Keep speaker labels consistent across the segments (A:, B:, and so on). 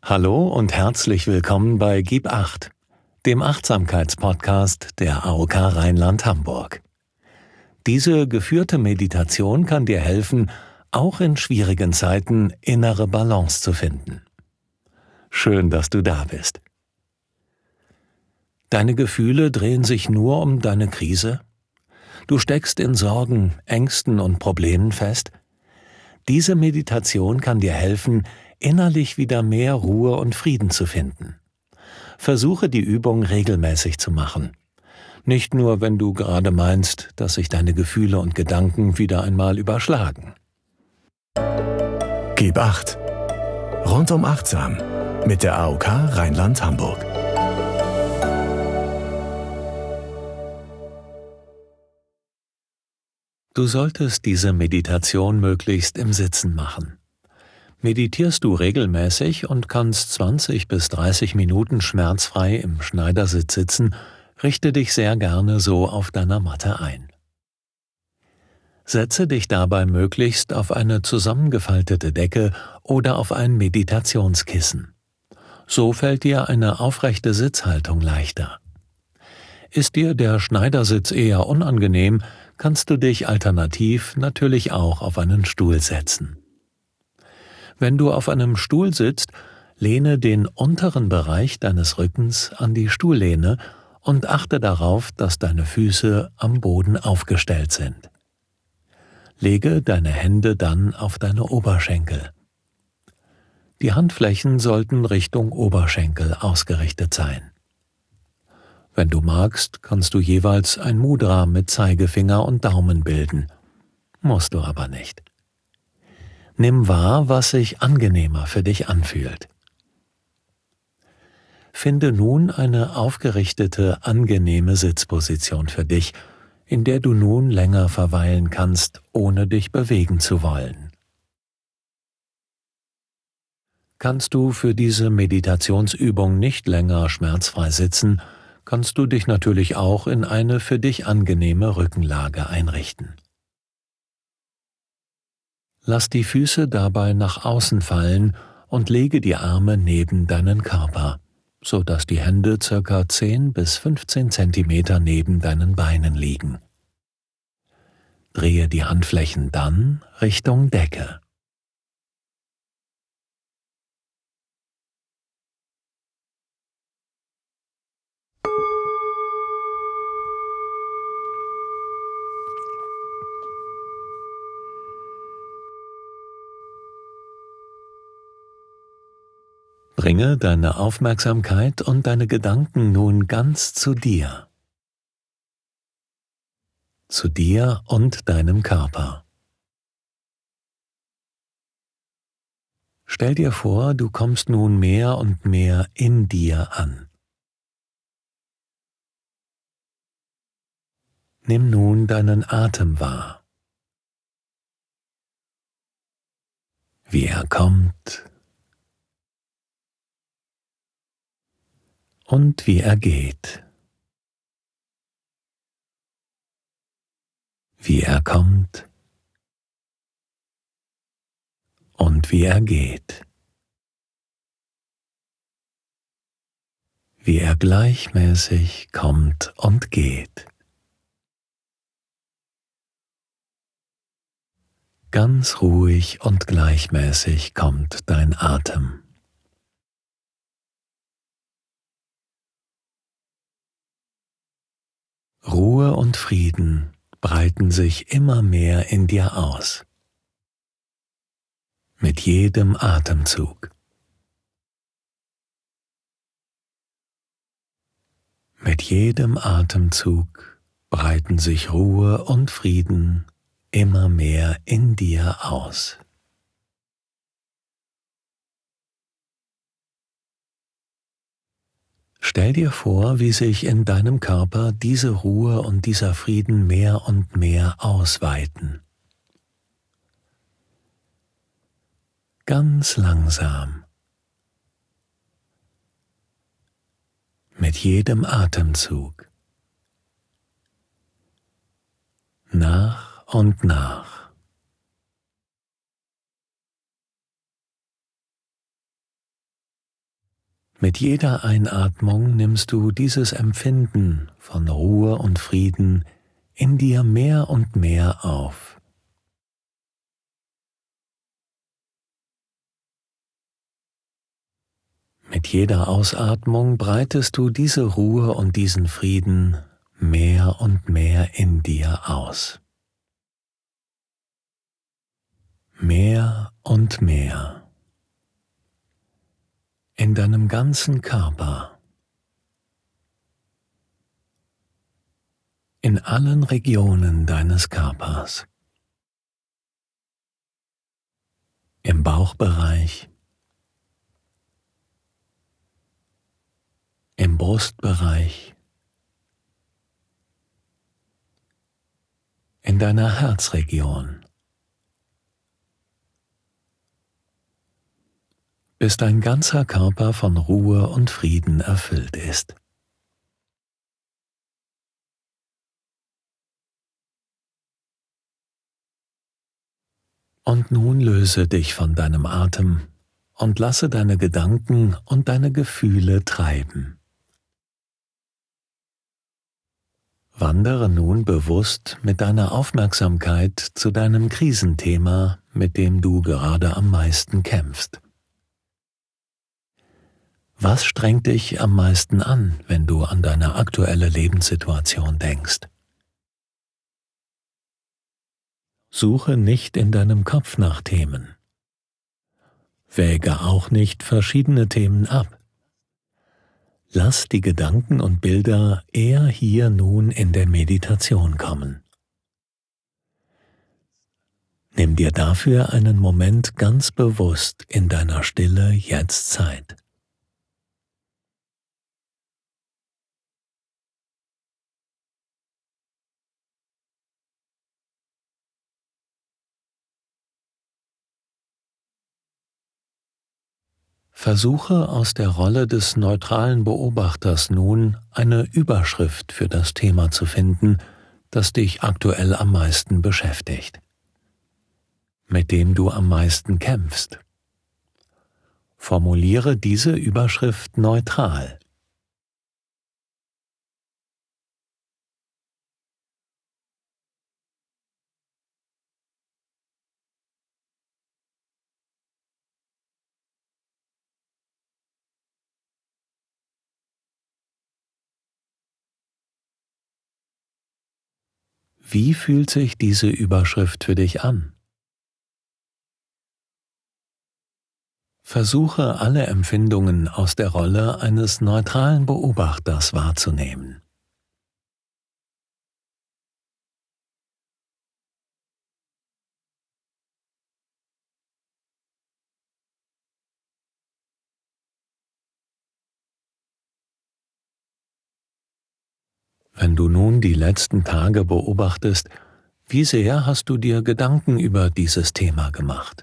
A: Hallo und herzlich willkommen bei Gib Acht, dem Achtsamkeitspodcast der AOK Rheinland-Hamburg. Diese geführte Meditation kann dir helfen, auch in schwierigen Zeiten innere Balance zu finden. Schön, dass du da bist. Deine Gefühle drehen sich nur um deine Krise? Du steckst in Sorgen, Ängsten und Problemen fest? Diese Meditation kann dir helfen, innerlich wieder mehr Ruhe und Frieden zu finden. Versuche die Übung regelmäßig zu machen. Nicht nur, wenn du gerade meinst, dass sich deine Gefühle und Gedanken wieder einmal überschlagen.
B: Gib Acht. Rundum achtsam mit der AOK Rheinland-Hamburg.
A: Du solltest diese Meditation möglichst im Sitzen machen. Meditierst du regelmäßig und kannst 20 bis 30 Minuten schmerzfrei im Schneidersitz sitzen, richte dich sehr gerne so auf deiner Matte ein. Setze dich dabei möglichst auf eine zusammengefaltete Decke oder auf ein Meditationskissen. So fällt dir eine aufrechte Sitzhaltung leichter. Ist dir der Schneidersitz eher unangenehm, kannst du dich alternativ natürlich auch auf einen Stuhl setzen. Wenn du auf einem Stuhl sitzt, lehne den unteren Bereich deines Rückens an die Stuhllehne und achte darauf, dass deine Füße am Boden aufgestellt sind. Lege deine Hände dann auf deine Oberschenkel. Die Handflächen sollten Richtung Oberschenkel ausgerichtet sein. Wenn du magst, kannst du jeweils ein Mudra mit Zeigefinger und Daumen bilden. Musst du aber nicht. Nimm wahr, was sich angenehmer für dich anfühlt. Finde nun eine aufgerichtete, angenehme Sitzposition für dich, in der du nun länger verweilen kannst, ohne dich bewegen zu wollen. Kannst du für diese Meditationsübung nicht länger schmerzfrei sitzen, kannst du dich natürlich auch in eine für dich angenehme Rückenlage einrichten. Lass die Füße dabei nach außen fallen und lege die Arme neben deinen Körper, so dass die Hände ca. 10 bis 15 Zentimeter neben deinen Beinen liegen. Drehe die Handflächen dann Richtung Decke. Bringe deine Aufmerksamkeit und deine Gedanken nun ganz zu dir. Zu dir und deinem Körper. Stell dir vor, du kommst nun mehr und mehr in dir an. Nimm nun deinen Atem wahr. Wie er kommt und wie er geht. Wie er kommt und wie er geht. Wie er gleichmäßig kommt und geht. Ganz ruhig und gleichmäßig kommt dein Atem. Ruhe und Frieden breiten sich immer mehr in dir aus. Mit jedem Atemzug. Mit jedem Atemzug breiten sich Ruhe und Frieden immer mehr in dir aus. Stell dir vor, wie sich in deinem Körper diese Ruhe und dieser Frieden mehr und mehr ausweiten. Ganz langsam. Mit jedem Atemzug. Nach und nach. Mit jeder Einatmung nimmst du dieses Empfinden von Ruhe und Frieden in dir mehr und mehr auf. Mit jeder Ausatmung breitest du diese Ruhe und diesen Frieden mehr und mehr in dir aus. Mehr und mehr. In deinem ganzen Körper. In allen Regionen deines Körpers. Im Bauchbereich. Im Brustbereich. In deiner Herzregion. Bis dein ganzer Körper von Ruhe und Frieden erfüllt ist. Und nun löse dich von deinem Atem und lasse deine Gedanken und deine Gefühle treiben. Wandere nun bewusst mit deiner Aufmerksamkeit zu deinem Krisenthema, mit dem du gerade am meisten kämpfst. Was strengt dich am meisten an, wenn du an deine aktuelle Lebenssituation denkst? Suche nicht in deinem Kopf nach Themen. Wäge auch nicht verschiedene Themen ab. Lass die Gedanken und Bilder eher hier nun in der Meditation kommen. Nimm dir dafür einen Moment ganz bewusst in deiner Stille jetzt Zeit. Versuche aus der Rolle des neutralen Beobachters nun eine Überschrift für das Thema zu finden, das dich aktuell am meisten beschäftigt, mit dem du am meisten kämpfst. Formuliere diese Überschrift neutral. Wie fühlt sich diese Überschrift für dich an? Versuche alle Empfindungen aus der Rolle eines neutralen Beobachters wahrzunehmen. Wenn du nun die letzten Tage beobachtest, wie sehr hast du dir Gedanken über dieses Thema gemacht?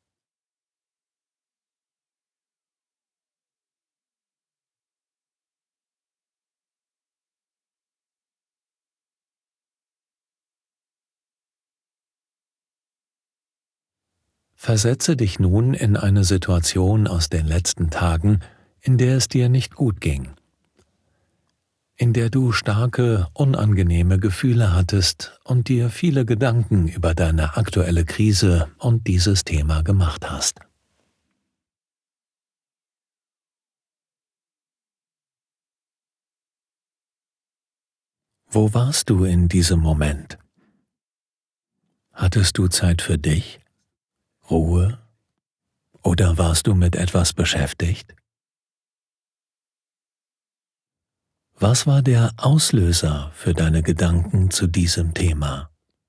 A: Versetze dich nun in eine Situation aus den letzten Tagen, in der es dir nicht gut ging, in der du starke, unangenehme Gefühle hattest und dir viele Gedanken über deine aktuelle Krise und dieses Thema gemacht hast. Wo warst du in diesem Moment? Hattest du Zeit für dich? Ruhe? Oder warst du mit etwas beschäftigt? Was war der Auslöser für deine Gedanken zu diesem Thema?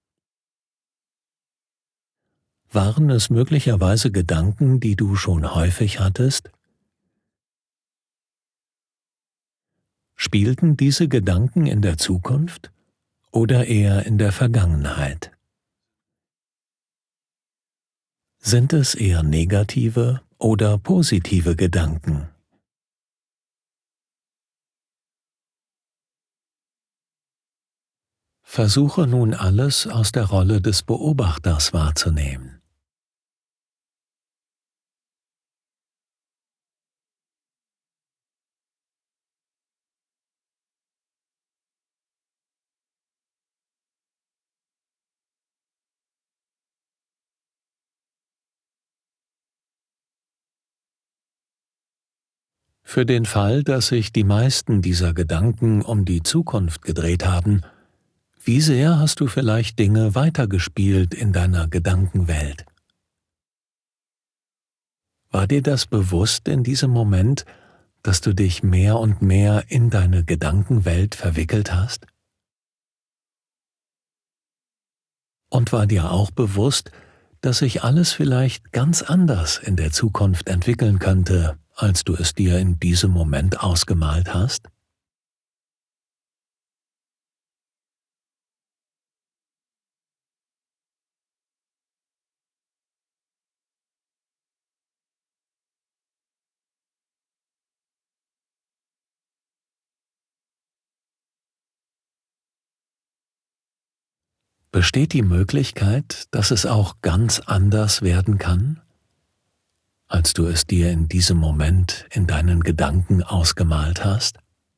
A: Waren es möglicherweise Gedanken, die du schon häufig hattest? Spielten diese Gedanken in der Zukunft oder eher in der Vergangenheit? Sind es eher negative oder positive Gedanken? Versuche nun alles aus der Rolle des Beobachters wahrzunehmen. Für den Fall, dass sich die meisten dieser Gedanken um die Zukunft gedreht haben, wie sehr hast du vielleicht Dinge weitergespielt in deiner Gedankenwelt? War dir das bewusst in diesem Moment, dass du dich mehr und mehr in deine Gedankenwelt verwickelt hast? Und war dir auch bewusst, dass sich alles vielleicht ganz anders in der Zukunft entwickeln könnte, als du es dir in diesem Moment ausgemalt hast? Besteht die Möglichkeit, dass es auch ganz anders werden kann, als du es dir in diesem Moment in deinen Gedanken ausgemalt hast?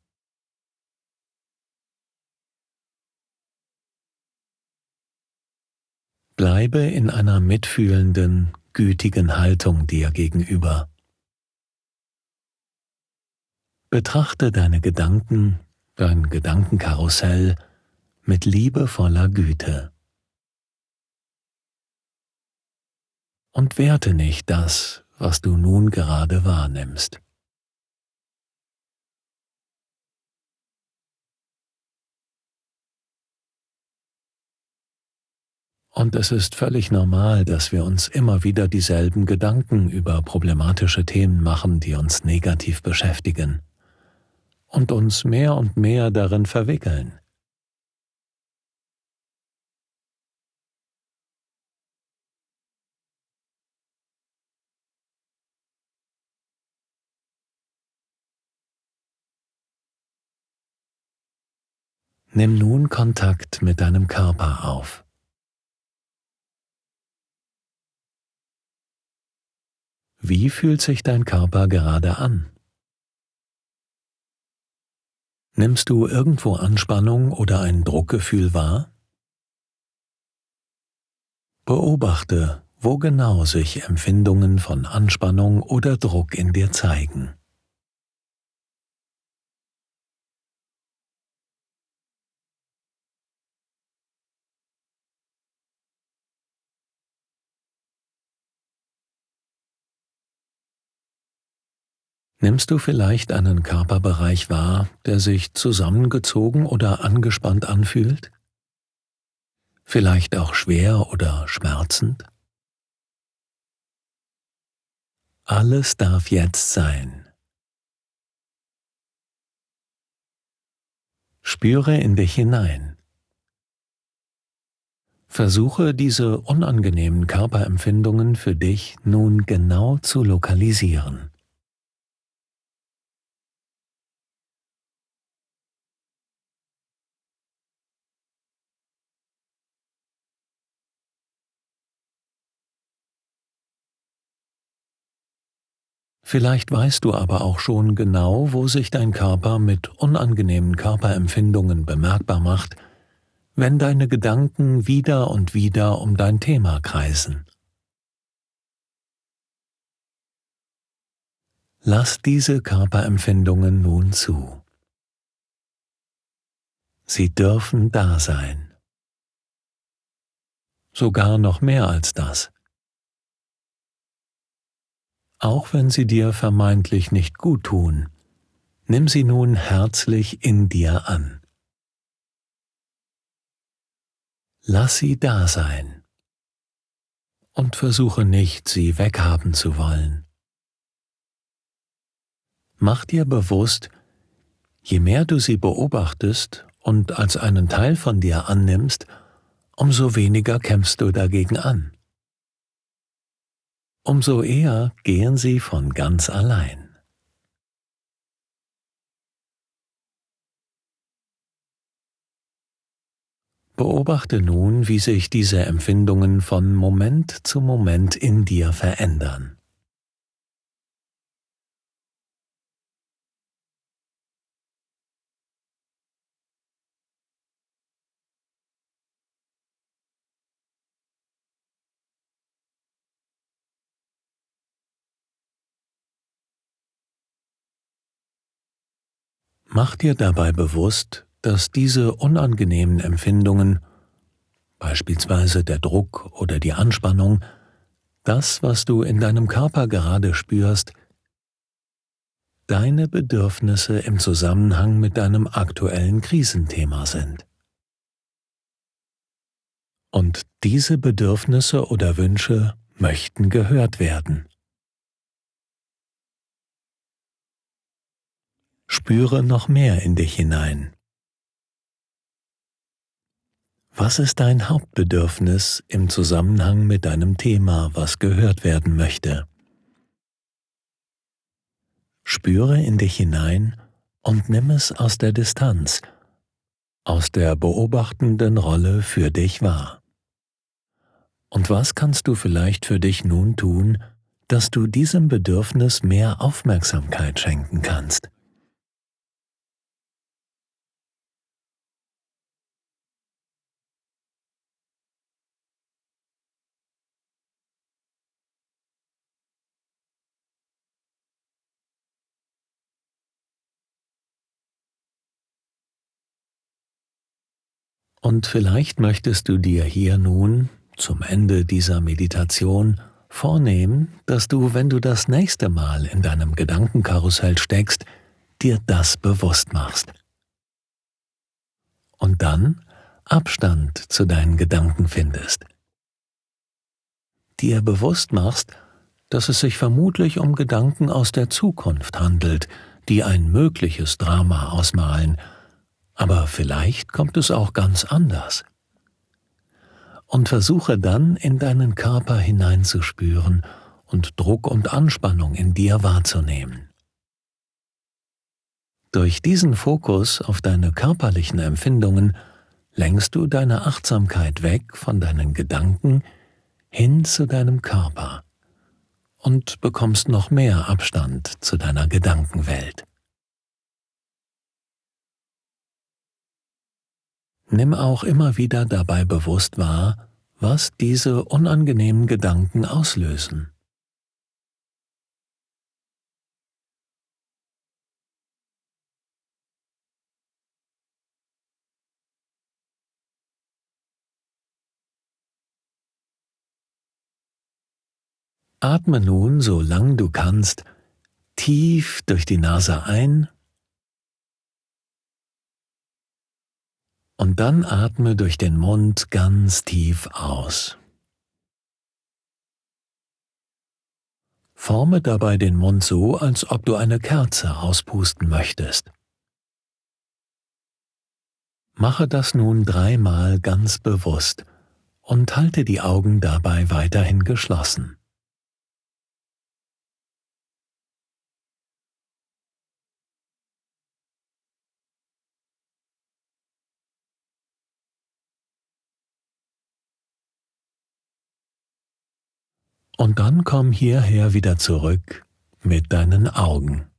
A: Bleibe in einer mitfühlenden, gütigen Haltung dir gegenüber. Betrachte deine Gedanken, dein Gedankenkarussell mit liebevoller Güte und werte nicht das, was du nun gerade wahrnimmst. Und es ist völlig normal, dass wir uns immer wieder dieselben Gedanken über problematische Themen machen, die uns negativ beschäftigen und uns mehr und mehr darin verwickeln. Nimm nun Kontakt mit deinem Körper auf. Wie fühlt sich dein Körper gerade an? Nimmst du irgendwo Anspannung oder ein Druckgefühl wahr? Beobachte, wo genau sich Empfindungen von Anspannung oder Druck in dir zeigen. Nimmst du vielleicht einen Körperbereich wahr, der sich zusammengezogen oder angespannt anfühlt? Vielleicht auch schwer oder schmerzend? Alles darf jetzt sein. Spüre in dich hinein. Versuche diese unangenehmen Körperempfindungen für dich nun genau zu lokalisieren. Vielleicht weißt du aber auch schon genau, wo sich dein Körper mit unangenehmen Körperempfindungen bemerkbar macht, wenn deine Gedanken wieder und wieder um dein Thema kreisen. Lass diese Körperempfindungen nun zu. Sie dürfen da sein. Sogar noch mehr als das. Auch wenn sie dir vermeintlich nicht gut tun, nimm sie nun herzlich in dir an. Lass sie da sein und versuche nicht, sie weghaben zu wollen. Mach dir bewusst, je mehr du sie beobachtest und als einen Teil von dir annimmst, umso weniger kämpfst du dagegen an. Umso eher gehen sie von ganz allein. Beobachte nun, wie sich diese Empfindungen von Moment zu Moment in dir verändern. Mach dir dabei bewusst, dass diese unangenehmen Empfindungen, beispielsweise der Druck oder die Anspannung, das, was du in deinem Körper gerade spürst, deine Bedürfnisse im Zusammenhang mit deinem aktuellen Krisenthema sind. Und diese Bedürfnisse oder Wünsche möchten gehört werden. Spüre noch mehr in dich hinein. Was ist dein Hauptbedürfnis im Zusammenhang mit deinem Thema, was gehört werden möchte? Spüre in dich hinein und nimm es aus der Distanz, aus der beobachtenden Rolle für dich wahr. Und was kannst du vielleicht für dich nun tun, dass du diesem Bedürfnis mehr Aufmerksamkeit schenken kannst? Und vielleicht möchtest du dir hier nun, zum Ende dieser Meditation, vornehmen, dass du, wenn du das nächste Mal in deinem Gedankenkarussell steckst, dir das bewusst machst. Und dann Abstand zu deinen Gedanken findest. Dir bewusst machst, dass es sich vermutlich um Gedanken aus der Zukunft handelt, die ein mögliches Drama ausmalen, aber vielleicht kommt es auch ganz anders. Und versuche dann, in deinen Körper hineinzuspüren und Druck und Anspannung in dir wahrzunehmen. Durch diesen Fokus auf deine körperlichen Empfindungen lenkst du deine Achtsamkeit weg von deinen Gedanken hin zu deinem Körper und bekommst noch mehr Abstand zu deiner Gedankenwelt. Nimm auch immer wieder dabei bewusst wahr, was diese unangenehmen Gedanken auslösen. Atme nun, solange du kannst, tief durch die Nase ein und dann atme durch den Mund ganz tief aus. Forme dabei den Mund so, als ob du eine Kerze auspusten möchtest. Mache das nun 3-mal ganz bewusst und halte die Augen dabei weiterhin geschlossen. Und dann komm hierher wieder zurück mit deinen Augen.